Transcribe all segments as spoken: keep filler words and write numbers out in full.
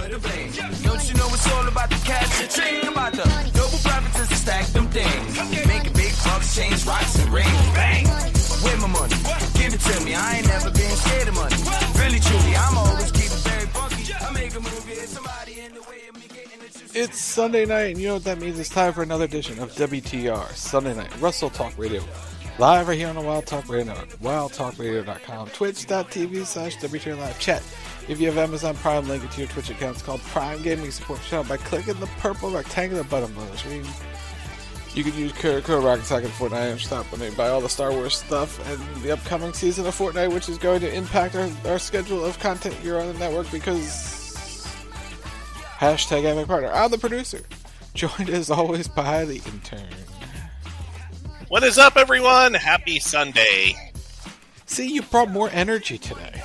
the blame. Don't you know it's all about the cash and chain? About the double profits to stack them things. Making big bucks, change rocks and rings. Bang! Where my money? Give it to me. I ain't never been scared of money. Really, truly, I'm always keep it very funky. I make a movie, there's somebody in the way of me getting it. It's Sunday night, and you know what that means. It's time for another edition of W T R Sunday Night Russell Talk Radio. Live right here on the Wild Talk Radio Network, wild talk radio dot com, twitch.tv slash WTR Live Chat. If you have Amazon Prime, link it to your Twitch account. It's called Prime Gaming. Support the show by clicking the purple rectangular button below the screen. You can use code Rocket Attack and Fortnite. Stop when they buy all the Star Wars stuff and the upcoming season of Fortnite, which is going to impact our, our schedule of content here on the network because hashtag Gaming Partner. I'm the producer, joined as always by the intern. What is up, everyone? Happy Sunday. See, you brought more energy today.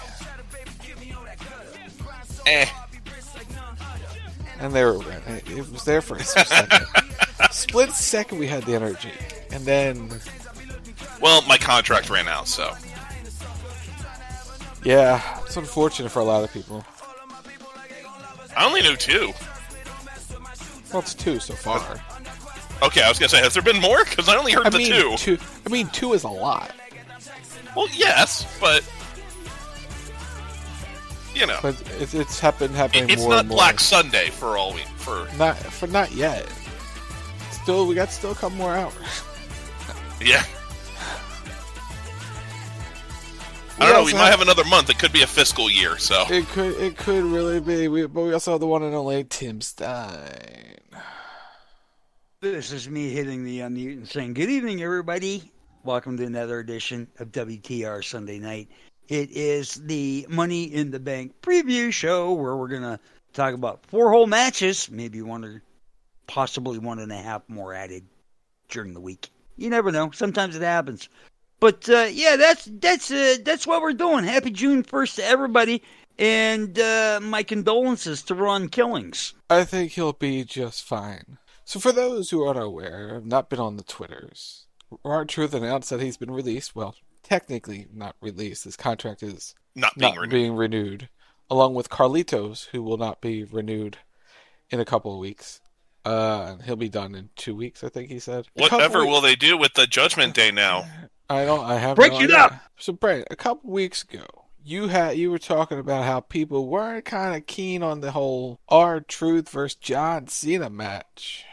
Eh. And there it was there for a second. Split second we had the energy. And then... Well, my contract ran out, so... Yeah, it's unfortunate for a lot of people. I only knew two. Well, it's two so far. Okay, I was going to say, has there been more? Because I only heard I the mean, two. two. I mean, two is a lot. Well, yes, but... You know. But it's, it's happened happening it, it's more not and more. Black Sunday for all we... For Not, for not yet. Still, we got still a couple more hours. Yeah. I don't know, we might have another month. It could be a fiscal year, so... It could it could really be. We, but we also have the one and only Tim Stein. This is me hitting the unmute and saying, good evening, everybody. Welcome to another edition of W T R Sunday Night. It is the Money in the Bank preview show where we're going to talk about four whole matches, maybe one or possibly one and a half more added during the week. You never know. Sometimes it happens. But, uh, yeah, that's that's uh, that's what we're doing. Happy June first to everybody. And uh, my condolences to Ron Killings. I think he'll be just fine. So for those who are unaware, have not been on the Twitters, R-Truth announced that he's been released. Well, technically not released. His contract is not being not renewed. being renewed. Along with Carlitos, who will not be renewed in a couple of weeks. Uh, he'll be done in two weeks, I think he said. Whatever will they do with the Judgment Day now? I don't. I have Break no it idea. up! So, Brent, a couple weeks ago, you had you were talking about how people weren't kind of keen on the whole R-Truth versus John Cena match.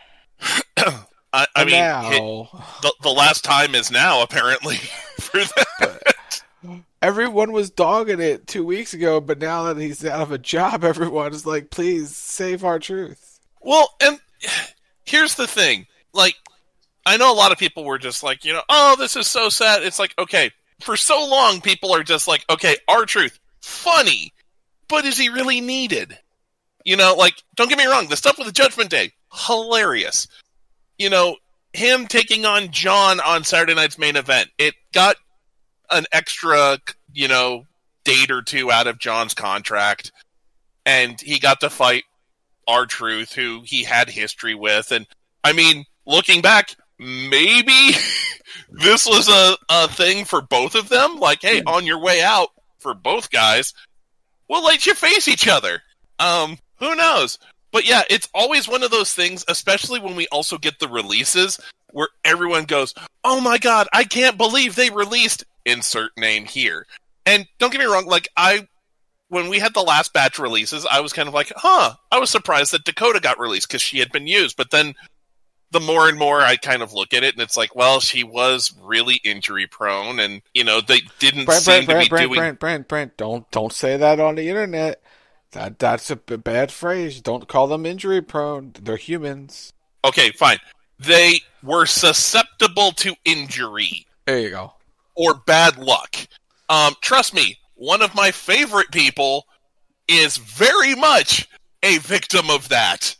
I, I mean, now, it, the the last time is now, apparently, for that. Everyone was dogging it two weeks ago, but now that he's out of a job, everyone is like, please save R-Truth. Well, and here's the thing. Like, I know a lot of people were just like, you know, oh, this is so sad. It's like, okay, for so long, people are just like, okay, R-Truth, funny, but is he really needed? You know, like, don't get me wrong, the stuff with the Judgment Day, hilarious. You know, him taking on John on Saturday night's main event, it got an extra, you know, date or two out of John's contract, and he got to fight R-Truth, who he had history with, and, I mean, looking back, maybe this was a, a thing for both of them, like, hey, on your way out, for both guys, we'll let you face each other. Um, who knows? But yeah, it's always one of those things, especially when we also get the releases, where everyone goes, oh my god, I can't believe they released insert name here. And don't get me wrong, like, I, when we had the last batch releases, I was kind of like, huh, I was surprised that Dakota got released, because she had been used, but then the more and more I kind of look at it, and it's like, well, she was really injury prone, and, you know, they didn't Brent, seem Brent, to Brent, be Brent, doing... Brent, Brent, Brent, don't, don't say that on the internet. That That's a b- bad phrase. Don't call them injury prone. They're humans. Okay, fine. They were susceptible to injury. There you go. Or bad luck. Um, trust me, one of my favorite people is very much a victim of that.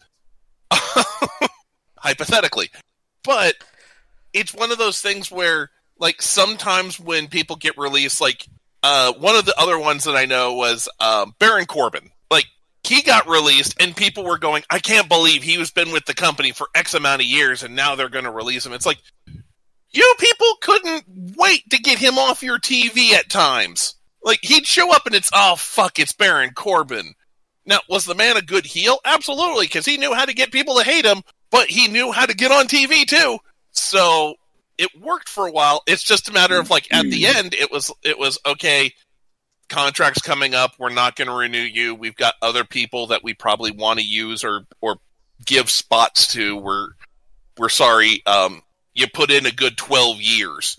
Hypothetically. But it's one of those things where, like, sometimes when people get released, like, uh, one of the other ones that I know was um, Baron Corbin. Like, he got released, and people were going, I can't believe he was been with the company for X amount of years, and now they're going to release him. It's like, you people couldn't wait to get him off your T V at times. Like, he'd show up, and it's, oh, fuck, it's Baron Corbin. Now, was the man a good heel? Absolutely, because he knew how to get people to hate him, but he knew how to get on T V too. So it worked for a while. It's just a matter of, like, at the end, it was it was okay. Contract's coming up. We're not going to renew you. We've got other people that we probably want to use or or give spots to. We're we're sorry. Um, you put in a good twelve years,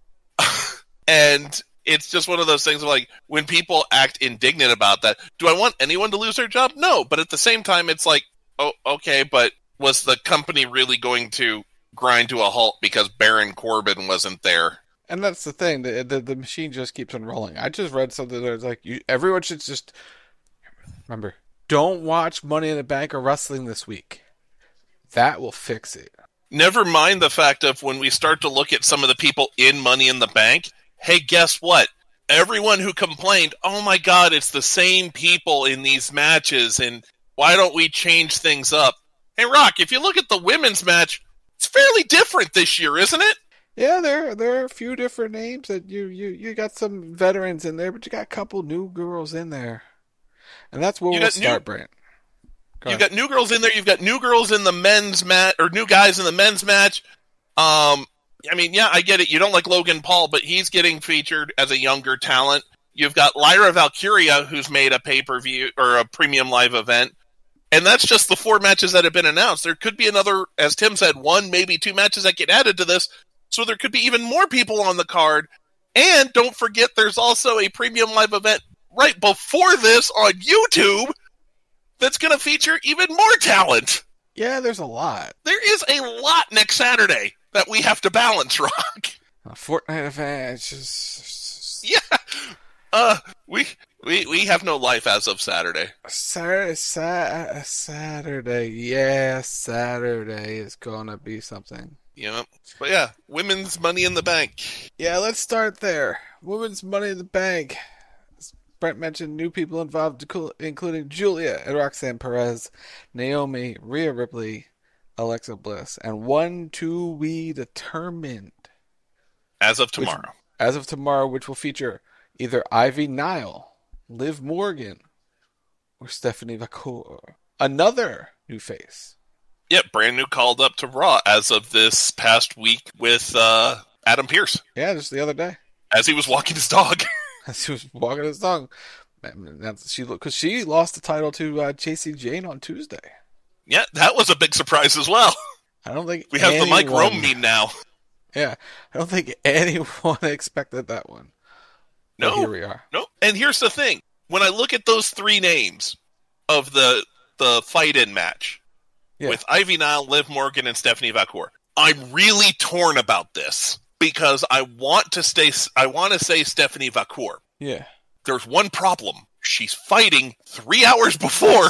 and it's just one of those things of, like, when people act indignant about that. Do I want anyone to lose their job? No, but at the same time, it's like, oh, okay, but was the company really going to grind to a halt because Baron Corbin wasn't there? And that's the thing. The, the the machine just keeps on rolling. I just read something that's like, you, everyone should just remember, don't watch Money in the Bank or wrestling this week. That will fix it. Never mind the fact of when we start to look at some of the people in Money in the Bank, hey, guess what? Everyone who complained, oh my God, it's the same people in these matches, and why don't we change things up? Hey, Rock, if you look at the women's match, it's fairly different this year, isn't it? Yeah, there there are a few different names that you, you, you got some veterans in there, but you got a couple new girls in there. And that's where You we'll got start, new- Brent. Go You've ahead. got new girls in there. You've got new girls in the men's match, or new guys in the men's match. Um, I mean, yeah, I get it. You don't like Logan Paul, but he's getting featured as a younger talent. You've got Lyra Valkyria, who's made a pay-per-view or a premium live event. And that's just the four matches that have been announced. There could be another, as Tim said, one, maybe two matches that get added to this. So there could be even more people on the card. And don't forget, there's also a premium live event right before this on YouTube that's going to feature even more talent. Yeah, there's a lot. There is a lot next Saturday that we have to balance, Rock. A Fortnite event, it's just... Yeah. Uh, we, we, we have no life as of Saturday. Saturday, sa- Saturday, yeah, Saturday is gonna be something. You know? But yeah, women's Money in the Bank. Yeah, let's start there. Women's Money in the Bank. As Brent mentioned, new people involved, including Julia and Roxanne Perez, Naomi, Rhea Ripley, Alexa Bliss, and one to be determined. As of tomorrow. Which, as of tomorrow, which will feature either Ivy Nile, Liv Morgan, or Stephanie Vacour. Another new face. Yeah, brand new called up to Raw as of this past week with uh, Adam Pearce. Yeah, just the other day. As he was walking his dog. As he was walking his dog. Man, that's, she, because she lost the title to uh, J C Jane on Tuesday. Yeah, that was a big surprise as well. I don't think we have anyone, the Mike Rome meme now. Yeah, I don't think anyone expected that one. No, but here we are. No, and here's the thing: when I look at those three names of the the fight-in match yeah. with Ivy Nile, Liv Morgan, and Stephanie Vacour, I'm really torn about this because I want to stay. I want to say Stephanie Vacour. Yeah. There's one problem: she's fighting three hours before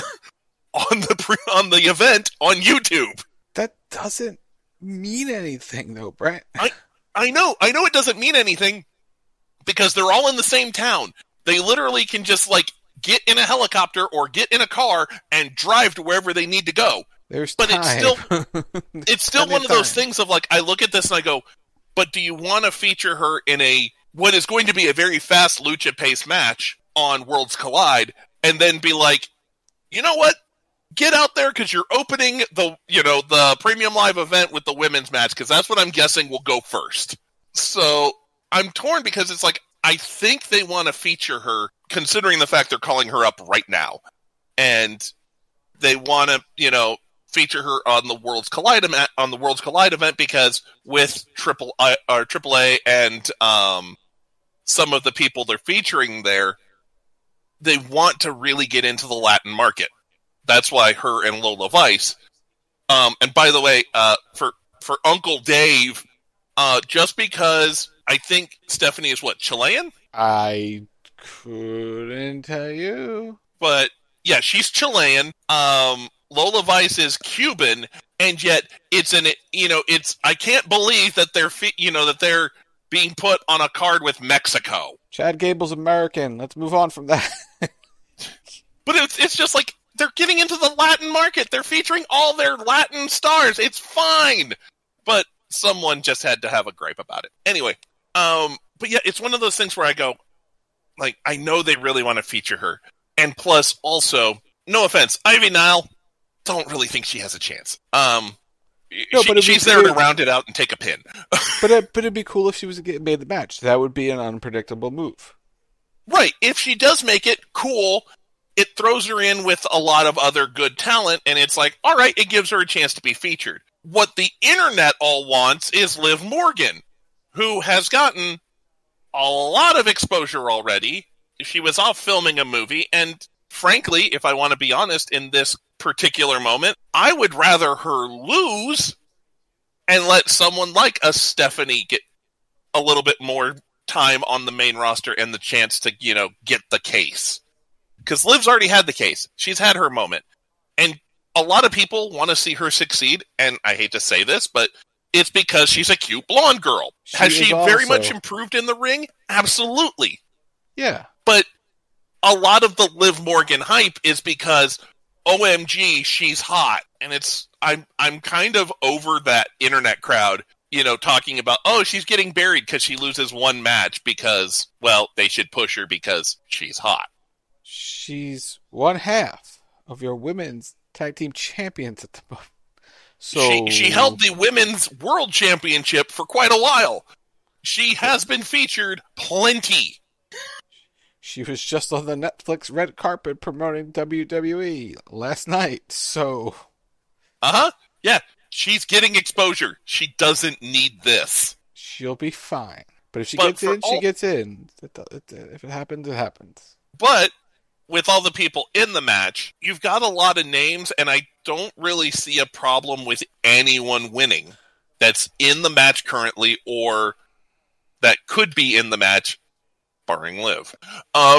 on the pre- on the event on YouTube. That doesn't mean anything, though, Brent. I I know, I know, it doesn't mean anything. Because they're all in the same town. They literally can just, like, get in a helicopter or get in a car and drive to wherever they need to go. There's but time. it's still it's still one of time. those things of, like, I look at this and I go, but do you want to feature her in a what is going to be a very fast lucha-paced match on Worlds Collide and then be like, you know what? Get out there because you're opening the, you know, the premium live event with the women's match because that's what I'm guessing will go first. So I'm torn because it's like, I think they want to feature her, considering the fact they're calling her up right now. And they want to, you know, feature her on the Worlds Collide on the Worlds Collide event because with Triple I, or Triple A and um, some of the people they're featuring there, they want to really get into the Latin market. That's why her and Lola Vice. Um, and by the way, uh, for for Uncle Dave, uh, just because. I think Stephanie is what, Chilean? I couldn't tell you. But, yeah, she's Chilean. Um, Lola Vice is Cuban, and yet it's an, you know, it's, I can't believe that they're, you know, that they're being put on a card with Mexico. Chad Gable's American. Let's move on from that. But it's, it's just like, they're getting into the Latin market. They're featuring all their Latin stars. It's fine. But someone just had to have a gripe about it. Anyway. Um, but yeah, it's one of those things where I go, like, I know they really want to feature her. And plus, also, no offense, Ivy Nile, don't really think she has a chance. Um, No, she, but it'd be- she's there to it'd- round it out and take a pin. But it, but it'd be cool if she was getting made the match. That would be an unpredictable move. Right. If she does make it, cool. It throws her in with a lot of other good talent, and it's like, all right, it gives her a chance to be featured. What the internet all wants is Liv Morgan, who has gotten a lot of exposure already. She was off filming a movie, and frankly, if I want to be honest, in this particular moment, I would rather her lose and let someone like a Stephanie get a little bit more time on the main roster and the chance to, you know, get the case. Because Liv's already had the case. She's had her moment. And a lot of people want to see her succeed, and I hate to say this, but it's because she's a cute blonde girl. She Has is she very also- much improved in the ring? Absolutely. Yeah. But a lot of the Liv Morgan hype is because, O M G, she's hot. And it's I'm I'm kind of over that internet crowd, you know, talking about, oh, she's getting buried because she loses one match because, well, they should push her because she's hot. She's one half of your women's tag team champions at the moment. So She, she held the women's world championship for quite a while. She has been featured plenty. She was just on the Netflix red carpet promoting W W E last night. So Uh-huh. Yeah, she's getting exposure. She doesn't need this. she'll be fine. But if she But gets for in, she all- gets in. It- it- If it happens, it happens. But with all the people in the match, you've got a lot of names, and I don't really see a problem with anyone winning that's in the match currently or that could be in the match, barring Liv. Um,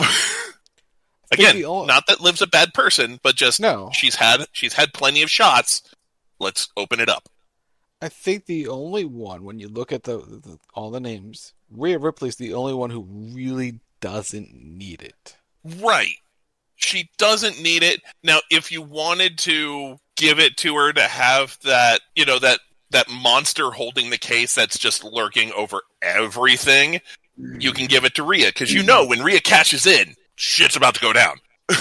again, the only- not that Liv's a bad person, but just No. she's had she's had plenty of shots. Let's open it up. I think the only one, when you look at the, the all the names, Rhea Ripley's the only one who really doesn't need it. Right. She doesn't need it. Now, if you wanted to give it to her to have that, you know, that, that monster holding the case that's just lurking over everything, you can give it to Rhea. Because you know when Rhea cashes in, shit's about to go down.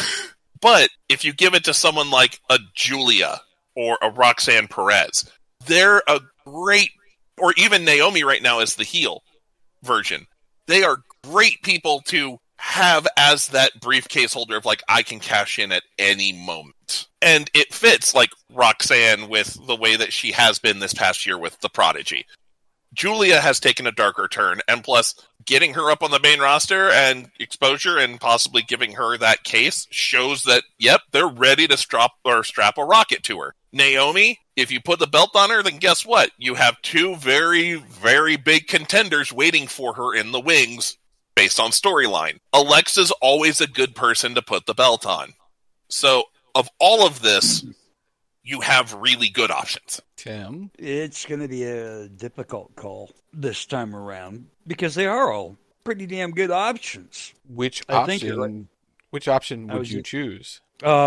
But if you give it to someone like a Julia or a Roxanne Perez, they're a great, or even Naomi right now is the heel version. They are great people to have as that briefcase holder of like, I can cash in at any moment. And it fits like Roxanne with the way that she has been this past year with the Prodigy. Julia has taken a darker turn, and plus getting her up on the main roster and exposure and possibly giving her that case shows that, yep, they're ready to strap or strap a rocket to her. Naomi, if you put the belt on her, then guess what? You have two very, very big contenders waiting for her in the wings based on storyline. Alexa's always a good person to put the belt on. So, of all of this, you have really good options. Tim? It's going to be a difficult call this time around because they are all pretty damn good options. Which I think you're option right. which option I would was you just- choose?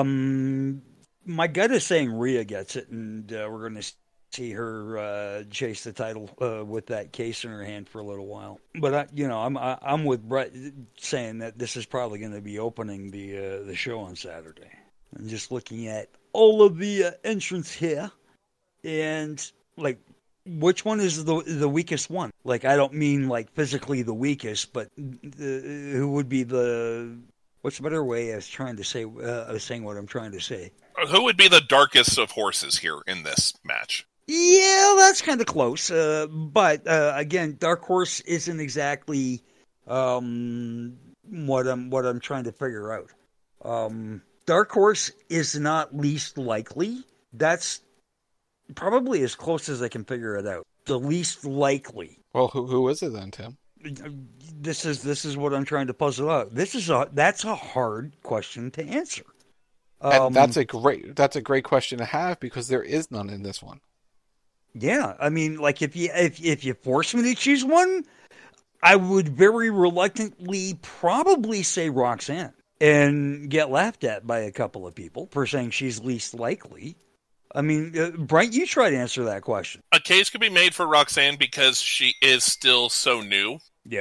Um, my gut is saying Rhea gets it, and uh, we're going to see her uh, chase the title uh, with that case in her hand for a little while. But I, you know, I'm I, I'm with Brett saying that this is probably going to be opening the uh, the show on Saturday. I'm just looking at all of the uh, entrants here, and like, which one is the the weakest one? Like, I don't mean like physically the weakest, but the, who would be the what's a better way of trying to say uh, of saying what I'm trying to say? Who would be the darkest of horses here in this match? Yeah, that's kind of close. Uh, but uh, again, Dark Horse isn't exactly um, what I'm what I'm trying to figure out. Um, Dark Horse is not least likely. That's probably as close as I can figure it out. The least likely. Well, who who is it then, Tim? This is this is what I'm trying to puzzle out. This is a that's a hard question to answer. And Um, that's a great that's a great question to have because there is none in this one. Yeah, I mean, like if you if if you force me to choose one, I would very reluctantly probably say Roxanne and get laughed at by a couple of people for saying she's least likely. I mean, uh, Brent, you try to answer that question. A case could be made for Roxanne because she is still so new. Yeah.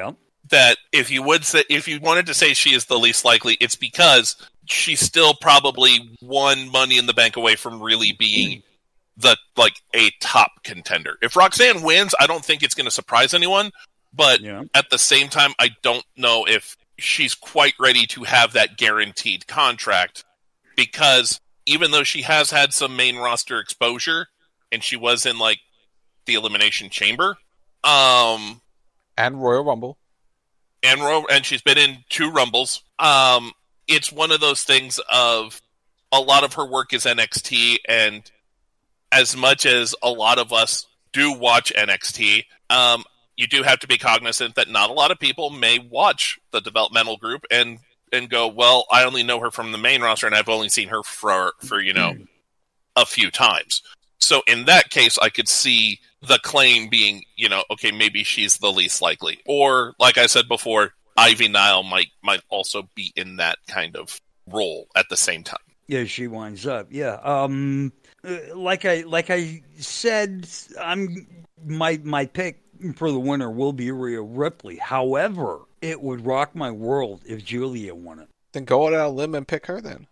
that if you would say, if you wanted to say she is the least likely, it's because she's still probably one Money in the Bank away from really being the like a top contender. If Roxanne wins, I don't think it's going to surprise anyone. But Yeah. at the same time, I don't know if she's quite ready to have that guaranteed contract, because even though she has had some main roster exposure and she was in like the Elimination Chamber, um, And Royal Rumble. and Ro- and she's been in two Rumbles. Um, it's one of those things of a lot of her work is N X T, and as much as a lot of us do watch N X T, um, you do have to be cognizant that not a lot of people may watch the developmental group and and go, well, I only know her from the main roster, and I've only seen her for for you know a few times. So in that case, I could see the claim being, you know, okay, maybe she's the least likely. Or, like I said before, Ivy Nile might might also be in that kind of role at the same time. Yeah, she winds up. Yeah. Um, uh, like I like I said, I'm my my pick for the winner will be Rhea Ripley. However, it would rock my world if Julia won it. Then go out on a limb and pick her then.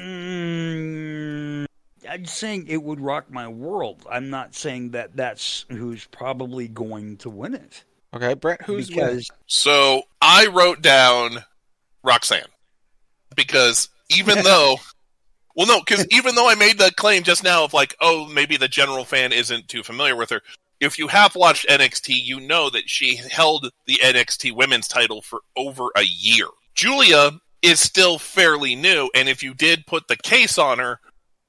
Mm, I'm saying it would rock my world. I'm not saying that that's who's probably going to win it. Okay, Brett, who's because So I wrote down Roxanne because even though, well, no, because even though I made the claim just now of like, oh, maybe the general fan isn't too familiar with her. If you have watched N X T, you know that she held the N X T women's title for over a year. Julia is still fairly new, and if you did put the case on her,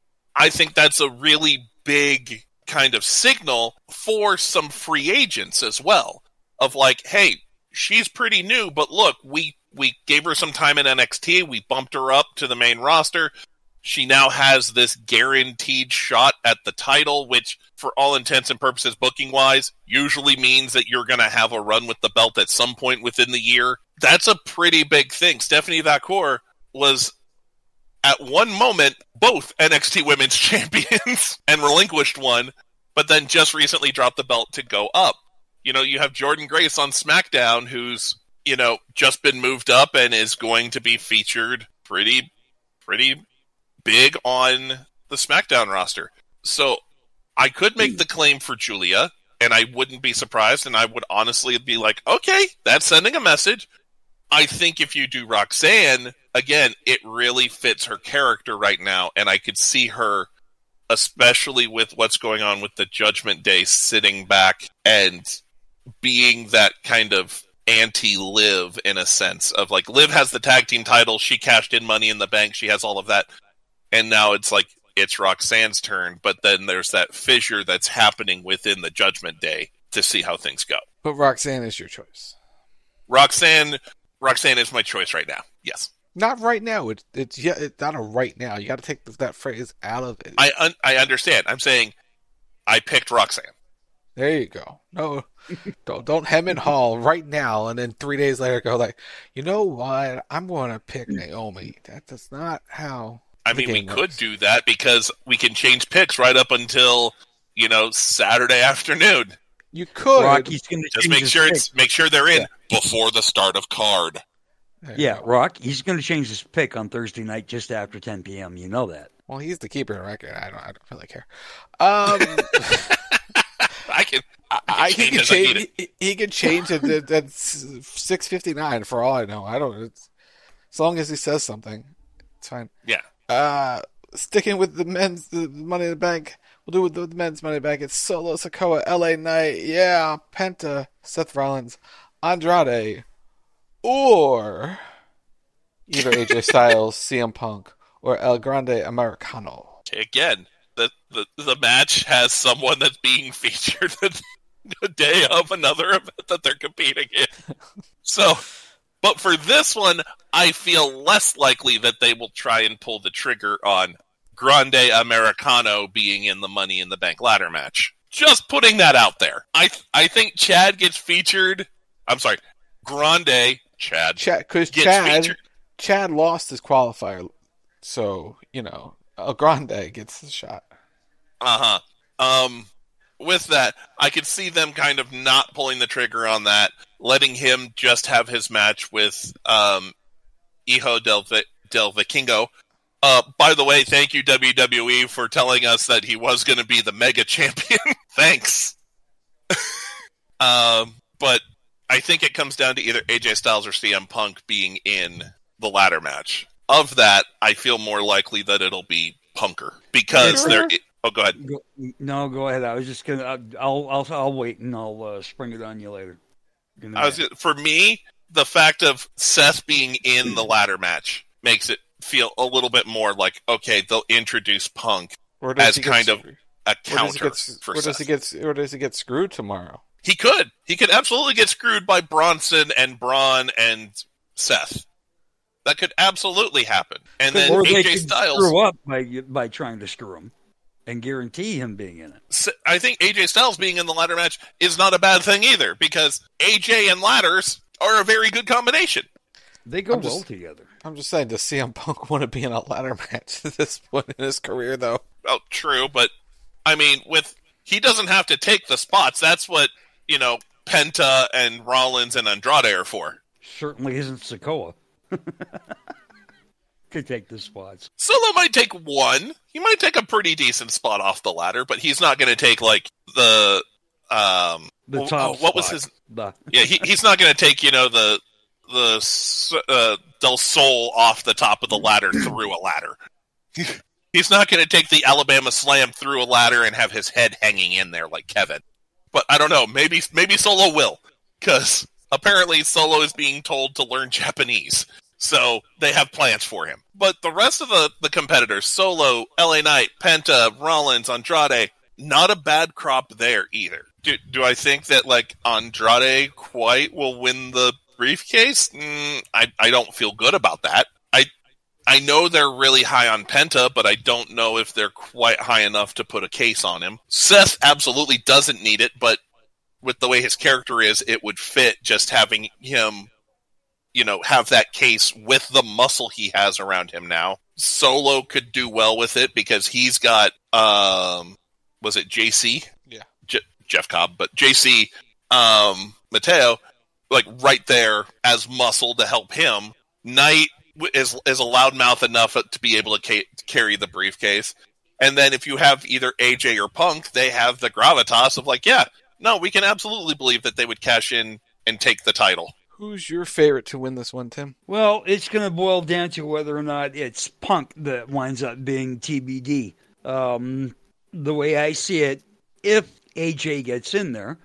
I think that's a really big kind of signal for some free agents as well. Of like, hey, she's pretty new, but look, we, we gave her some time in N X T, we bumped her up to the main roster. She now has this guaranteed shot at the title, which, for all intents and purposes, booking-wise, usually means that you're going to have a run with the belt at some point within the year. That's a pretty big thing. Stephanie Vacour was, at one moment, both N X T Women's Champions and relinquished one, but then just recently dropped the belt to go up. You know, you have Jordan Grace on SmackDown, who's, you know, just been moved up and is going to be featured pretty, pretty big on the SmackDown roster. So I could make the claim for Julia, and I wouldn't be surprised, and I would honestly be like, okay, that's sending a message. I think if you do Roxanne, again, it really fits her character right now, and I could see her, especially with what's going on with the Judgment Day, sitting back and being that kind of anti-Liv in a sense of like, Liv has the tag team title, she cashed in Money in the Bank, she has all of that. And now it's like, it's Roxanne's turn, but then there's that fissure that's happening within the Judgment Day to see how things go. But Roxanne is your choice. Roxanne, Roxanne is my choice right now. Yes. Not right now. It's it's yeah. It's not a right now. You got to take that phrase out of it. I un- I understand. I'm saying I picked Roxanne. There you go. No, don't don't hem and haw right now, and then three days later go like, you know what? I'm going to pick Naomi. That, that's not how. I mean, we could do that because we can change picks right up until, you know, Saturday afternoon. You could. Rocky's going to Just make sure it's make sure they're in yeah. before the start of card. Yeah, Rock, he's going to change his pick on Thursday night just after ten p.m. You know that. Well, he's the keeper of record. I don't. I don't really care. Um, I can. I, I, can he can change. He, he can change it at, at six fifty nine for all I know. I don't. It's, as long as he says something, it's fine. Yeah. Uh, sticking with the men's the Money in the Bank, we'll do with the, the men's Money in the Bank. It's Solo Sikoa, L A Knight, yeah, Penta, Seth Rollins, Andrade, or either A J Styles, C M Punk, or El Grande Americano. Again, the the, the match has someone that's being featured the, the day of another event that they're competing in. So. But for this one, I feel less likely that they will try and pull the trigger on Grande Americano being in the Money in the Bank ladder match. Just putting that out there. I I think Chad gets featured. I'm sorry, Grande Chad. Chad, because Chad featured. Chad lost his qualifier, so you know El Grande gets the shot. Uh huh. Um, with that, I could see them kind of not pulling the trigger on that, letting him just have his match with um, Hijo del, Vi- del Vikingo. Uh, by the way, thank you, W W E, for telling us that he was going to be the Mega Champion. Thanks. um, but I think it comes down to either A J Styles or C M Punk being in the ladder match. Of that, I feel more likely that it'll be Punker because Sure. they're. Oh, go ahead. Go, no, go ahead. I was just gonna. I'll I'll I'll wait and I'll uh, spring it on you later. I was for me, the fact of Seth being in the ladder match makes it feel a little bit more like okay, they'll introduce Punk Or does as he get kind of screwed? a Or does he counter get, for or does Seth. he get or does he get screwed tomorrow? He could. He could absolutely get screwed by Bronson and Braun and Seth. That could absolutely happen. And then or A they J could Styles. screw up by by trying to screw him and guarantee him being in it. I think A J Styles being in the ladder match is not a bad thing either because A J and ladders are a very good combination. They go I'm just- well together. I'm just saying, does C M Punk want to be in a ladder match at this point in his career, though? Well, true, but I mean, with he doesn't have to take the spots. That's what you know, Penta and Rollins and Andrade are for. Certainly isn't Sikoa. Could take the spots. Solo might take one. He might take a pretty decent spot off the ladder, but he's not going to take like the um. The oh, top. oh, what was spot. his? The, Yeah, he, he's not going to take you know the the uh, Del Sol off the top of the ladder through a ladder. He's not going to take the Alabama Slam through a ladder and have his head hanging in there like Kevin. But I don't know. Maybe maybe Solo will, because apparently Solo is being told to learn Japanese, so they have plans for him. But the rest of the, the competitors, Solo, L A Knight, Penta, Rollins, Andrade, not a bad crop there either. Do, do I think that like Andrade quite will win the briefcase? Mm, I I don't feel good about that. I I know they're really high on Penta, but I don't know if they're quite high enough to put a case on him. Seth absolutely doesn't need it, but with the way his character is, it would fit just having him, you know, have that case with the muscle he has around him now. Solo could do well with it because he's got, um, was it J C? Yeah. J- Jeff Cobb, but J C, um, Mateo, like right there as muscle to help him. Knight is is a loudmouth enough to be able to ca- carry the briefcase. And then if you have either A J or Punk, they have the gravitas of like, yeah, no, we can absolutely believe that they would cash in and take the title. Who's your favorite to win this one, Tim? well, it's going to boil down to whether or not it's Punk that winds up being T B D. Um, the way I see it, if A J gets in there,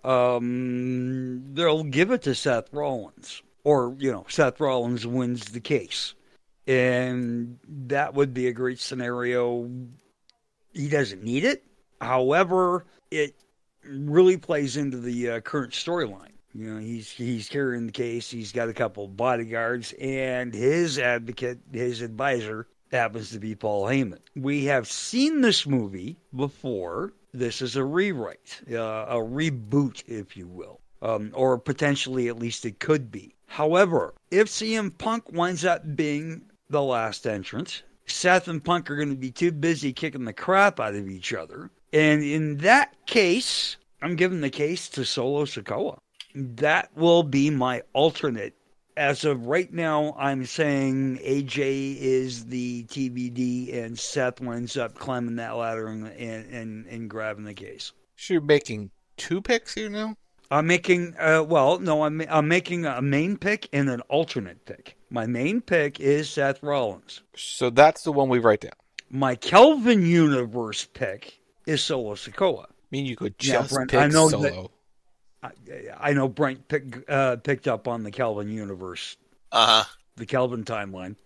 um, they'll give it to Seth Rollins. Or, you know, Seth Rollins wins the case. And that would be a great scenario. He doesn't need it. However, it really plays into the uh, current storyline. You know, he's he's carrying the case. He's got a couple of bodyguards, and his advocate, his advisor, happens to be Paul Heyman. We have seen this movie before. This is a rewrite, uh, a reboot, if you will, um, or potentially at least it could be. However, if C M Punk winds up being the last entrant, Seth and Punk are going to be too busy kicking the crap out of each other. And in that case, I'm giving the case to Solo Sikoa. That will be my alternate. As of right now, I'm saying A J is the T B D and Seth winds up climbing that ladder and, and, and, and grabbing the case. So you're making two picks here now? I'm making, uh, well, no, I'm, I'm making a main pick and an alternate pick. My main pick is Seth Rollins. So that's the one we write down. My Kelvin Universe pick is Solo Sikoa. I mean, you could Yeah, just Brent, pick I know Solo. I, I know Brent pick, uh, picked up on the Kelvin Universe, Uh-huh. the Kelvin timeline.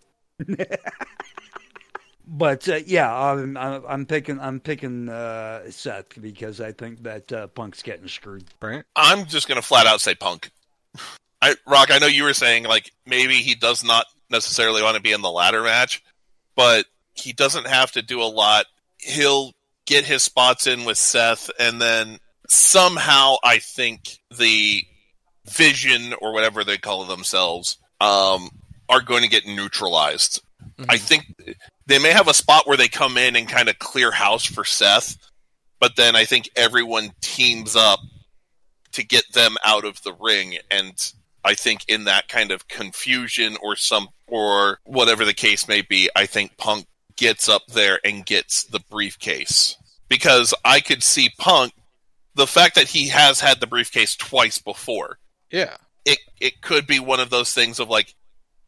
But uh, yeah, I'm, I'm picking I'm picking uh, Seth because I think that uh, Punk's getting screwed. Brent? I'm just going to flat out say Punk. I, Rock, I know you were saying, like, maybe he does not necessarily want to be in the ladder match, but he doesn't have to do a lot. He'll get his spots in with Seth, and then somehow I think the Vision, or whatever they call themselves, um, are going to get neutralized. Mm-hmm. I think they may have a spot where they come in and kind of clear house for Seth, but then I think everyone teams up to get them out of the ring, and I think in that kind of confusion or some or whatever the case may be, I think Punk gets up there and gets the briefcase. Because I could see Punk, the fact that he has had the briefcase twice before. Yeah. It it could be one of those things of like,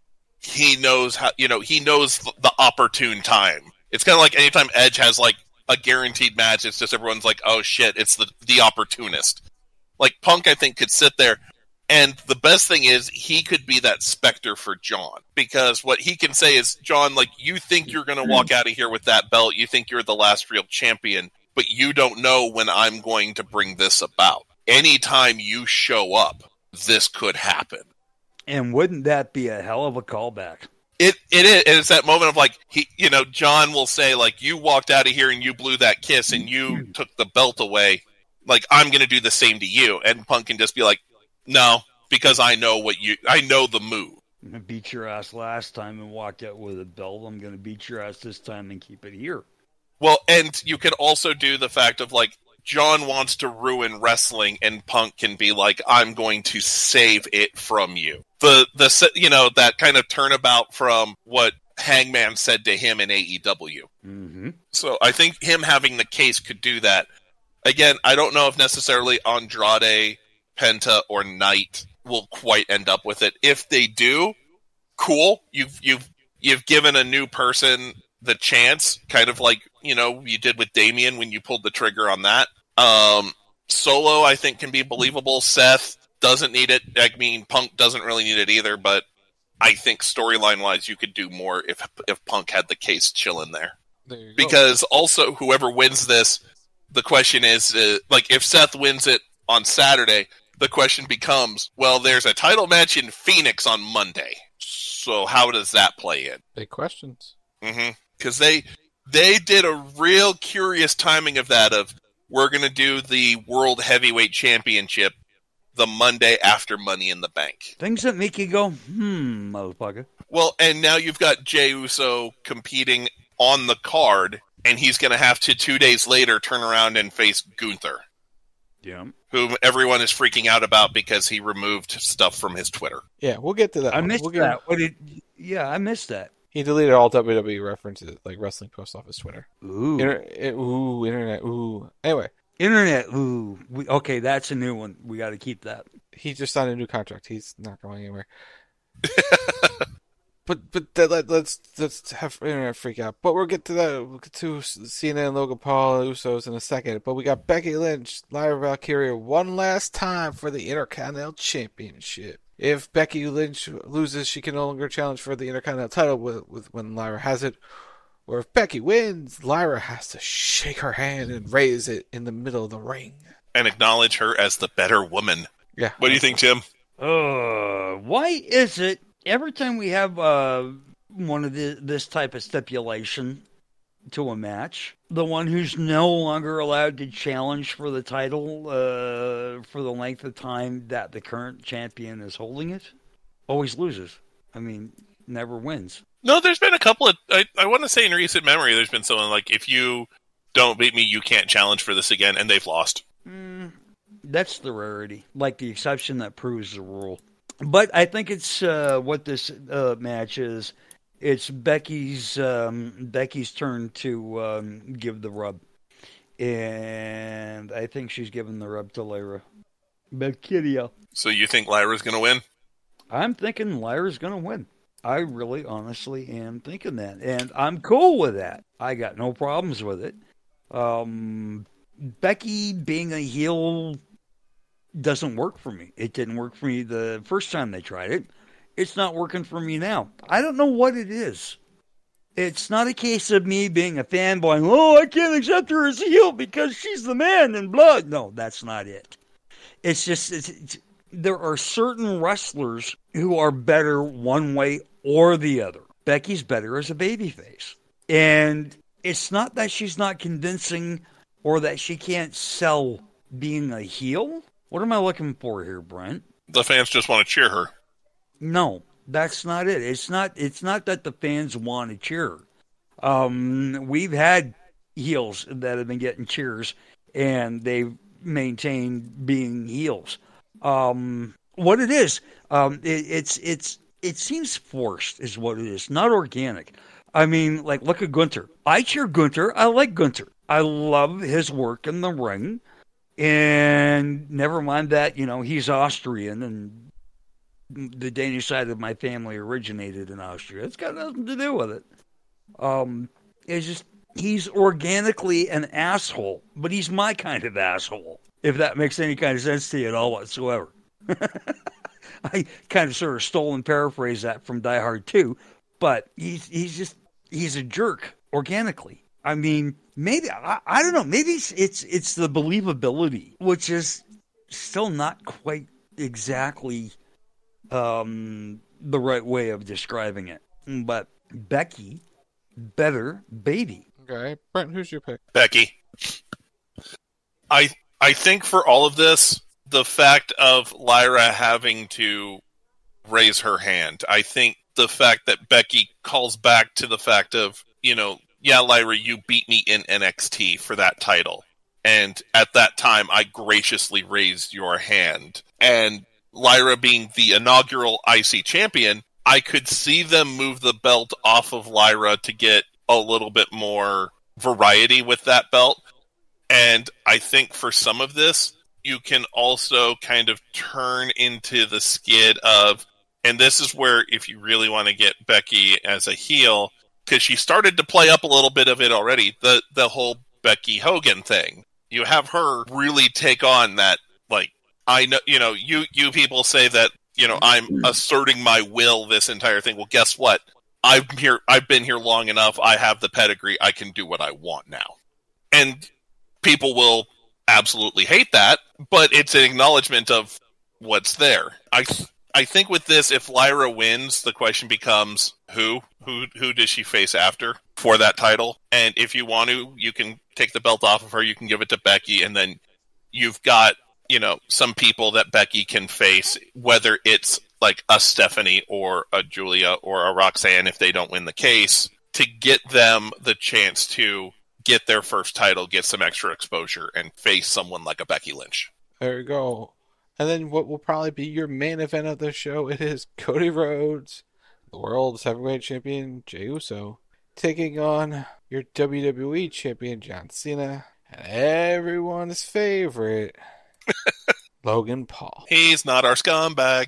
he knows how, you know, he knows the opportune time. It's kind of like anytime Edge has like a guaranteed match, it's just everyone's like, oh shit, it's the, the opportunist. Like Punk, I think, could sit there, and the best thing is he could be that specter for John, because what he can say is, John, like, you think you're going to walk out of here with that belt, you think you're the last real champion, but you don't know when I'm going to bring this about. Anytime you show up, this could happen. And wouldn't that be a hell of a callback? It it is. It's that moment of like, he, you know, John will say like, you walked out of here and you blew that kiss and you took the belt away. Like, I'm going to do the same to you. And Punk can just be like, no, because I know what you, I know the move. I beat your ass last time and walked out with a belt. I'm going to beat your ass this time and keep it here. Well, and you could also do the fact of like, John wants to ruin wrestling, and Punk can be like, I'm going to save it from you. The, the you know, that kind of turnabout from what Hangman said to him in A E W. Mm-hmm. So I think him having the case could do that. Again, I don't know if necessarily Andrade, Penta, or Knight will quite end up with it. If they do, cool. You've you've you've given a new person the chance, kind of like, you know, you did with Damian when you pulled the trigger on that. Um, Solo, I think, can be believable. Seth doesn't need it. I mean, Punk doesn't really need it either, but I think storyline-wise, you could do more if if Punk had the case chilling there. There Because also, whoever wins this, the question is, uh, like, if Seth wins it on Saturday, the question becomes, well, there's a title match in Phoenix on Monday. So how does that play in? Big questions. Mm-hmm. Because they they did a real curious timing of that, of we're going to do the World Heavyweight Championship the Monday after Money in the Bank. Things that make you go, hmm, motherfucker. Well, and now you've got Jey Uso competing on the card, and he's going to have to, two days later, turn around and face Gunther. Yeah. Whom everyone is freaking out about because he removed stuff from his Twitter. Yeah, we'll get to that. I one. missed we'll get, that. What did? Yeah, I missed that. He deleted all W W E references, like Wrestling Post Office Twitter. Ooh. Inter- it, ooh, internet, ooh. Anyway. Internet, ooh. We, okay, that's a new one. We got to keep that. He just signed a new contract. He's not going anywhere. but but that, let, let's let's have internet freak out. But we'll get to that. We'll get to C N N, Logan Paul, and Usos in a second. But we got Becky Lynch, Lyra Valkyria, one last time for the Intercontinental Championship. If Becky Lynch loses, she can no longer challenge for the Intercontinental title with, with when Lyra has it. Or if Becky wins, Lyra has to shake her hand and raise it in the middle of the ring. And acknowledge her as the better woman. Yeah. What do you think, Tim? Uh, why is it every time we have uh, one of the, this type of stipulation to a match, the one who's no longer allowed to challenge for the title uh, for the length of time that the current champion is holding it, always loses? I mean, never wins. No, there's been a couple of, I, I want to say in recent memory, there's been someone like, if you don't beat me, you can't challenge for this again, and they've lost. Mm, that's the rarity, like the exception that proves the rule. But I think it's uh, what this uh, match is. It's Becky's um, Becky's turn to um, give the rub, and I think she's giving the rub to Lyra. Valkyria. So you think Lyra's going to win? I'm thinking Lyra's going to win. I really, honestly am thinking that, and I'm cool with that. I got no problems with it. Um, Becky being a heel doesn't work for me. It didn't work for me the first time they tried it. It's not working for me now. I don't know what it is. It's not a case of me being a fanboy. Oh, I can't accept her as a heel because she's the man in blood. No, that's not it. It's just it's, it's, there are certain wrestlers who are better one way or the other. Becky's better as a babyface. And it's not that she's not convincing or that she can't sell being a heel. What am I looking for here, Brent? The fans just want to cheer her. No, that's not it. It's not It's not that the fans want to cheer her. Um, we've had heels that have been getting cheers, and they've maintained being heels. Um, what it is, um, it, it's it's it seems forced, is what it is, not organic. I mean, like, look at Gunther. I cheer Gunther. I like Gunther. I love his work in the ring. And never mind that, you know, he's Austrian, and the Danish side of my family originated in Austria. It's got nothing to do with it. Um, it's just, he's organically an asshole, but he's my kind of asshole, if that makes any kind of sense to you at all whatsoever. I kind of sort of stole and paraphrased that from Die Hard two, but he's he's just, he's a jerk organically. I mean, maybe, I, I don't know, maybe it's, it's it's the believability, which is still not quite exactly um, the right way of describing it. But Becky, better baby. Okay, Brent, who's your pick? Becky. I I think for all of this, the fact of Lyra having to raise her hand, I think the fact that Becky calls back to the fact of, you know, yeah, Lyra, you beat me in N X T for that title. And at that time, I graciously raised your hand. And Lyra being the inaugural I C champion, I could see them move the belt off of Lyra to get a little bit more variety with that belt. And I think for some of this, you can also kind of turn into the skid of, and this is where if you really want to get Becky as a heel, because she started to play up a little bit of it already, the the whole Becky Hogan thing. You have her really take on that, like, I know, you know, you, you people say that, you know, I'm asserting my will this entire thing. Well, guess what? I'm here, I've been here long enough, I have the pedigree, I can do what I want now. And people will absolutely hate that, but it's an acknowledgement of what's there. I I think with this, if Lyra wins, the question becomes who? Who who does she face after for that title? And if you want to, you can take the belt off of her, you can give it to Becky, and then you've got, you know, some people that Becky can face, whether it's like a Stephanie or a Julia or a Roxanne if they don't win the case, to get them the chance to get their first title, get some extra exposure, and face someone like a Becky Lynch. There you go. And then what will probably be your main event of the show, it is Cody Rhodes, the world's heavyweight champion, Jey Uso, taking on your W W E champion, John Cena, and everyone's favorite, Logan Paul. He's not our scumbag.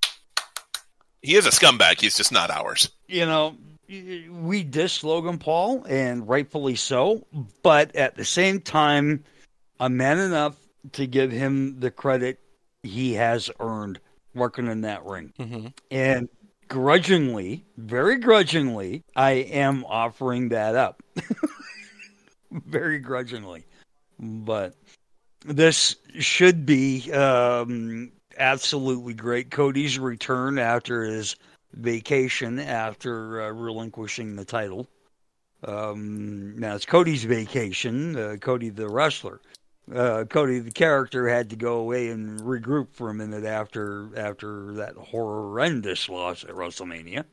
He is a scumbag, he's just not ours. You know, we diss Logan Paul, and rightfully so, but at the same time, I'm man enough to give him the credit he has earned working in that ring. Mm-hmm. And grudgingly, very grudgingly, I am offering that up. Very grudgingly. But this should be um, absolutely great. Cody's return after his vacation, after uh, relinquishing the title. Um, now, it's Cody's vacation, uh, Cody the wrestler. Uh, Cody, the character, had to go away and regroup for a minute after after that horrendous loss at WrestleMania,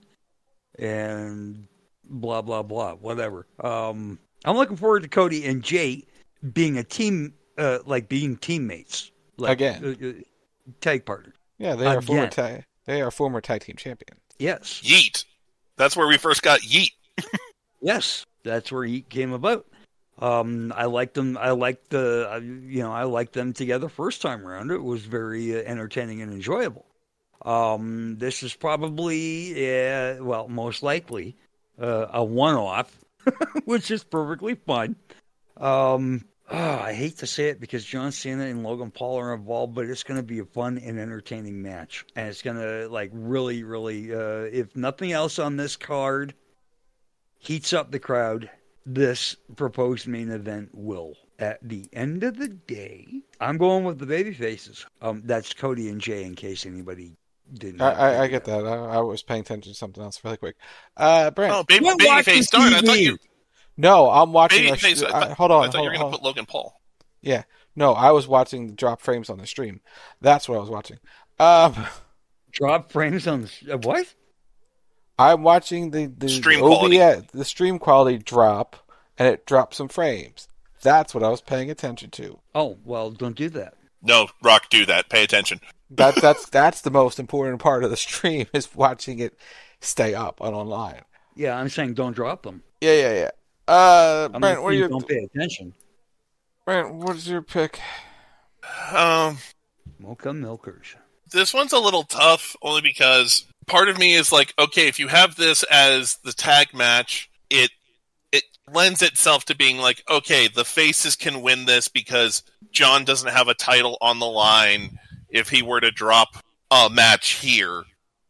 and blah blah blah, whatever. Um, I'm looking forward to Cody and Jey being a team, uh, like being teammates, like, again, uh, uh, tag partners. Yeah, they are Again. former tag. They are former tag team champions. Yes, Yeet. That's where we first got Yeet. yes, that's where he came about. Um, I liked them. I liked the, uh, you know, I liked them together first time around. It was very uh, entertaining and enjoyable. Um, this is probably, uh, well, most likely, uh, a one-off, which is perfectly fine. Um, oh, I hate to say it because John Cena and Logan Paul are involved, but it's going to be a fun and entertaining match, and it's going to, like, really, really, uh, if nothing else on this card heats up the crowd, this proposed main event will. At the end of the day, I'm going with the baby faces. Um, that's Cody and Jey, in case anybody didn't. I, I, I get that. I, I was paying attention to something else really quick. Uh, Brent. Oh, baby, We're watching babyface. Darn, I thought T V. you. No, I'm watching. a Babyface. sh- I thought, I- hold on. I thought hold, you were going hold- to put Logan Paul. Yeah. No, I was watching the drop frames on the stream. That's what I was watching. Um, Drop frames on the, uh, what? I'm watching the, the Stream O B S, quality. the stream quality drop, and it dropped some frames. That's what I was paying attention to. Oh, well, don't do that. No, Rock, do that. Pay attention. That, that's that's the most important part of the stream is watching it stay up on online. Yeah, I'm saying don't drop them. Yeah, yeah, yeah. Uh, I'm Brent, what are your don't pay attention. Brent, what is your pick? Um, Mocha Milkers. this one's a little tough, only because part of me is like, okay, if you have this as the tag match, it it lends itself to being like, okay, the faces can win this because John doesn't have a title on the line if he were to drop a match here,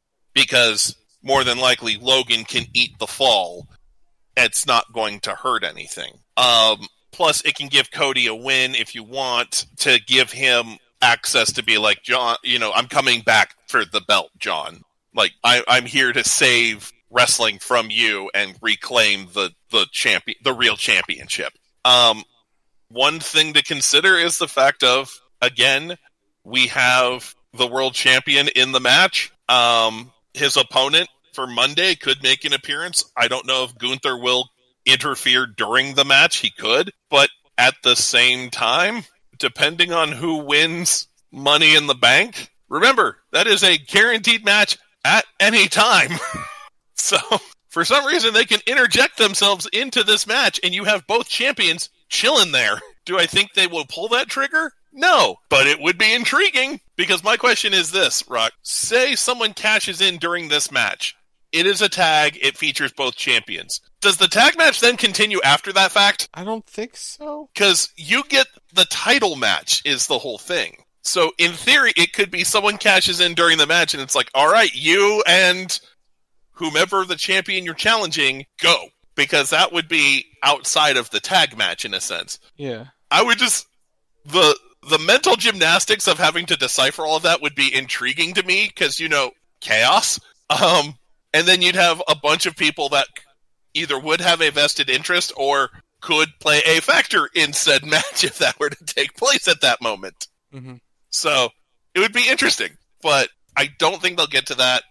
because more than likely Logan can eat the fall. It's not going to hurt anything. Um, plus, it can give Cody a win if you want to give him access to be like, John, you know, I'm coming back for the belt, John. Like, I, I'm here to save wrestling from you and reclaim the, the champion, the real championship. Um, one thing to consider is the fact of, again, we have the world champion in the match. Um, his opponent for Monday could make an appearance. I don't know if Gunther will interfere during the match. He could. But at the same time, depending on who wins Money in the Bank, remember, that is a guaranteed match at any time. So, for some reason, they can interject themselves into this match, and you have both champions chilling there. Do I think they will pull that trigger? No, but it would be intriguing, because my question is this, Rock. Say someone cashes in during this match. It is a tag. It features both champions. Does the tag match then continue after that fact? I don't think so. Because you get the title match is the whole thing. So, in theory, it could be someone cashes in during the match, and it's like, all right, you and whomever the champion you're challenging, go. Because that would be outside of the tag match, in a sense. Yeah. I would just... The... The mental gymnastics of having to decipher all of that would be intriguing to me, because, you know, chaos. Um, and then you'd have a bunch of people that either would have a vested interest or could play a factor in said match if that were to take place at that moment. Mm-hmm. So, it would be interesting, but I don't think they'll get to that.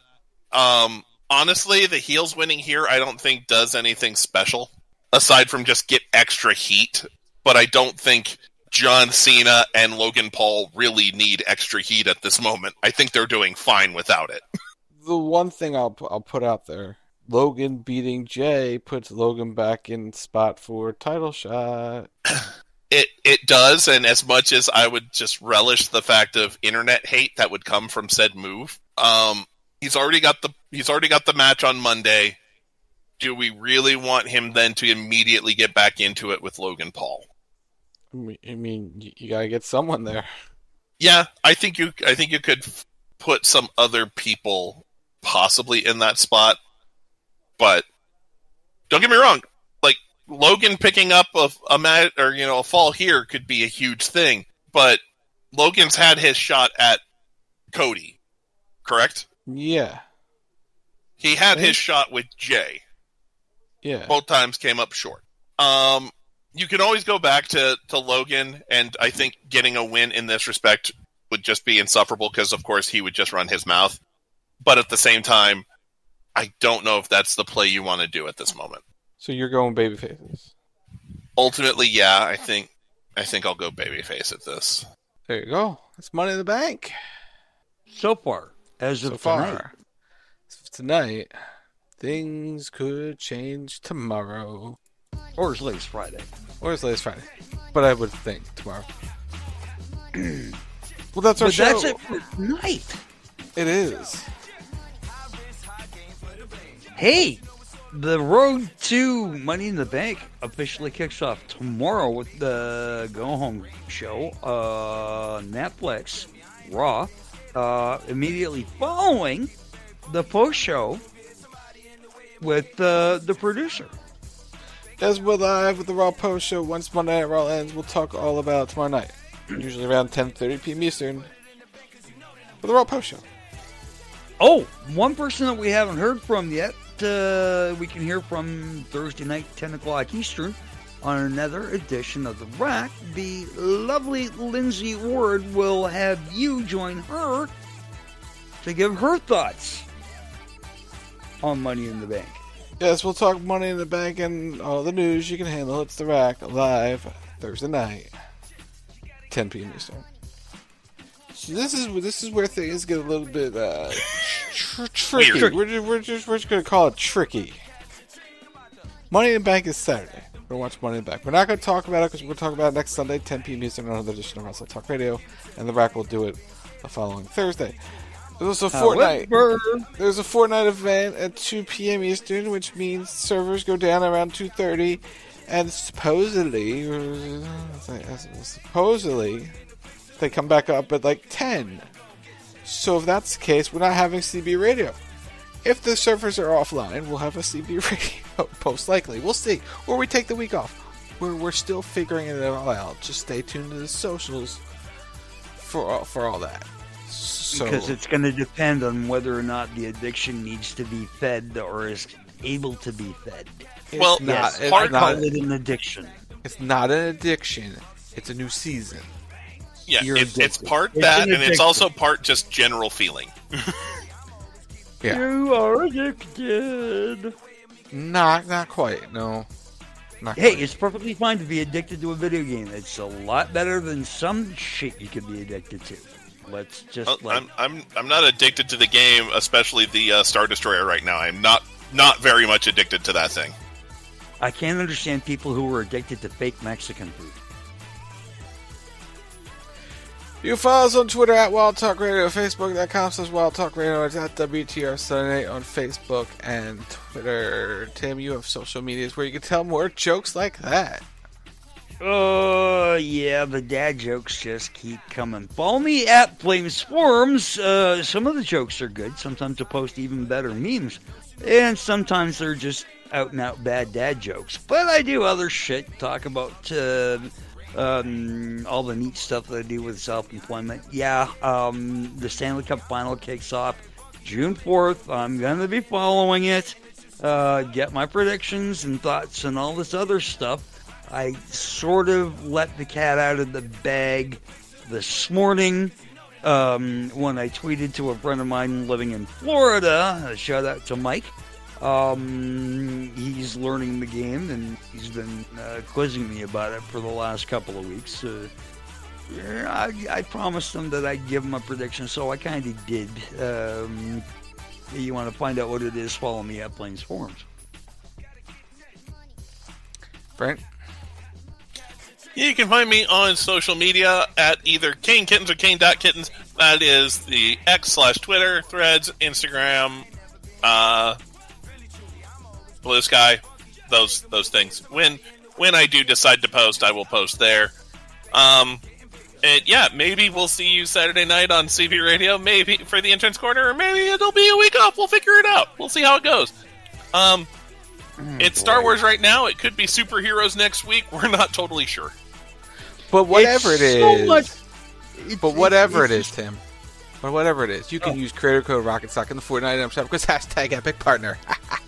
Um, honestly, the heels winning here I don't think does anything special, aside from just get extra heat, but I don't think John Cena and Logan Paul really need extra heat at this moment. I think they're doing fine without it. The one thing I'll I'll put out there, Logan beating Jay puts Logan back in spot for title shot. It it does, and as much as I would just relish the fact of internet hate that would come from said move, um, he's already got the he's already got the match on Monday. Do we really want him then to immediately get back into it with Logan Paul? I mean, you, you gotta get someone there. Yeah, I think you. I think you could f- put some other people possibly in that spot, but don't get me wrong. Like Logan picking up a, a mat or you know a fall here could be a huge thing, but Logan's had his shot at Cody, correct? Yeah, he had his shot with Jay. Yeah, both times came up short. Um. You can always go back to, to Logan, and I think getting a win in this respect would just be insufferable because, of course, he would just run his mouth. But at the same time, I don't know if that's the play you want to do at this moment. So you're going babyfaces? Ultimately, yeah, I think I think I'll go babyface at this. There you go. That's Money in the Bank. So far, as of so far. tonight. As of tonight, things could change tomorrow. Or as late as Friday. Or as late as Friday. But I would think tomorrow. Well, that's our but show. That's it for tonight. It is. Hey, the road to Money in the Bank officially kicks off tomorrow with the Go Home show. Uh, Netflix, Raw. Uh, immediately following the post show with uh, the producer. As we're live with the Raw Post Show. Once Monday Night Raw ends, we'll talk all about it tomorrow night. Usually around ten thirty p.m. Eastern. For the Raw Post Show. Oh, one person that we haven't heard from yet, uh, we can hear from Thursday night, ten o'clock Eastern, on another edition of The Rack. The lovely Lindsay Ward will have you join her to give her thoughts on Money in the Bank. Yes, we'll talk Money in the Bank and all the news you can handle. It's The Rack live Thursday night, ten p.m. Eastern. So this is this is where things get a little bit uh, tr- tricky. Weird. We're just, we're just we're just gonna call it tricky. Money in the Bank is Saturday. We're gonna watch Money in the Bank. We're not gonna talk about it because we're gonna talk about it next Sunday, ten p.m. Eastern, on another edition of Wrestle Talk Radio, and the Rack will do it the following Thursday. There's a Fortnite. However, There's a Fortnite event at two p.m. Eastern, which means servers go down around two thirty, and supposedly, supposedly, they come back up at like ten. So if that's the case, we're not having C B radio. If the servers are offline, we'll have a C B radio, most likely. We'll see. Or we take the week off. We're, we're still figuring it all out. Just stay tuned to the socials for all, for all that. So, because it's going to depend on whether or not the addiction needs to be fed or is able to be fed. it's well, not, Yes, it's I not, call it an addiction. it's not an addiction. It's a new season. Yeah, You're it's, it's addicted. part It's that, an and it's addiction. also part just general feeling. Yeah. You are addicted. Not not quite. No. Not Hey, quite. it's perfectly fine to be addicted to a video game. It's a lot better than some shit you could be addicted to. Let's just Uh, like I'm I'm I'm not addicted to the game, especially the uh, Star Destroyer right now. I'm not not very much addicted to that thing. I can't understand people who are addicted to fake Mexican food. You can follow us on Twitter at Wild Talk Radio, Facebook.com slash Wild Talk Radio, it's at W T R Sunday on Facebook and Twitter. Tim, you have social medias where you can tell more jokes like that. Oh, uh, yeah, the dad jokes just keep coming. Follow me at Flames Forums. Uh, some of the jokes are good. Sometimes I post even better memes. And sometimes they're just out-and-out bad dad jokes. But I do other shit. Talk about uh, um, all the neat stuff that I do with self-employment. Yeah, um, the Stanley Cup Final kicks off June fourth. I'm going to be following it. Uh, get my predictions and thoughts and all this other stuff. I sort of let the cat out of the bag this morning um, when I tweeted to a friend of mine living in Florida. A shout out to Mike. Um, he's learning the game and he's been uh, quizzing me about it for the last couple of weeks. Uh, I, I promised him that I'd give him a prediction, so I kind of did. Um, you want to find out what it is, follow me at Plains Forums. Brent? You can find me on social media at either Kane Kittens or Kane.Kittens. That is the X slash Twitter, Threads, Instagram, uh, Blue Sky, those those things. When when I do decide to post, I will post there. Um, and yeah, maybe we'll see you Saturday night on C B Radio, maybe for the Entrance Corner, or maybe it'll be a week off. We'll figure it out. We'll see how it goes. Um, it's Star Wars right now. It could be superheroes next week. We're not totally sure. But whatever It's it is, so much- but whatever it it's- is, Tim, but whatever it is, you can Oh. use creator code Rocket Sock in the Fortnite item shop because hashtag Epic Partner.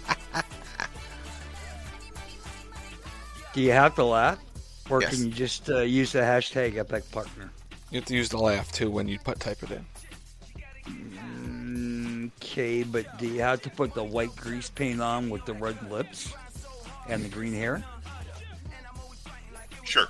Do you have to laugh? Or Yes. can you just uh, use the hashtag Epic Partner? You have to use the laugh too when you put type it in. Okay, but do you have to put the white grease paint on with the red lips and the green hair? Sure.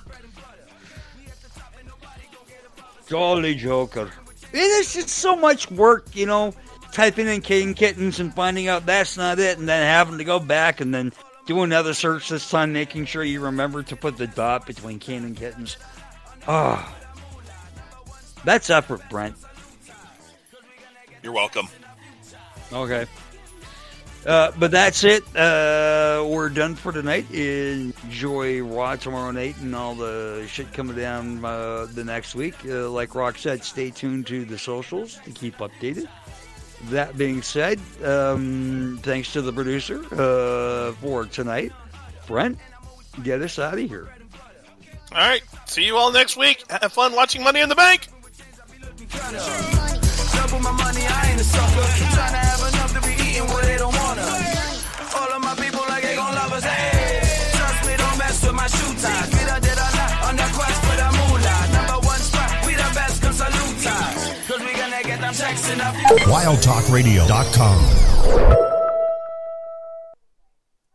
Jolly Joker. It is just so much work, you know, typing in Kane Kittens and finding out that's not it, and then having to go back and then do another search this time, making sure you remember to put the dot between Kane and Kittens. Ah, oh, that's effort, Brent. You're welcome. Okay. Uh, but that's it. Uh, we're done for tonight. Enjoy Raw tomorrow night and all the shit coming down uh, the next week. Uh, like Rock said, stay tuned to the socials to keep updated. That being said, um, thanks to the producer uh, for tonight. Brent, get us out of here. All right. See you all next week. Have fun watching Money in the Bank. Double my money, I ain't a sucker. Trying to have enough to be eating what they don't wanna. All of my people like they gon' love us. Hey, trust me, don't mess with my shoe ties. We done did a lot on the quest for the moolah. Number one spot, we the best, cause salute time. Cause we gonna get them checks in the wild talk radio dot com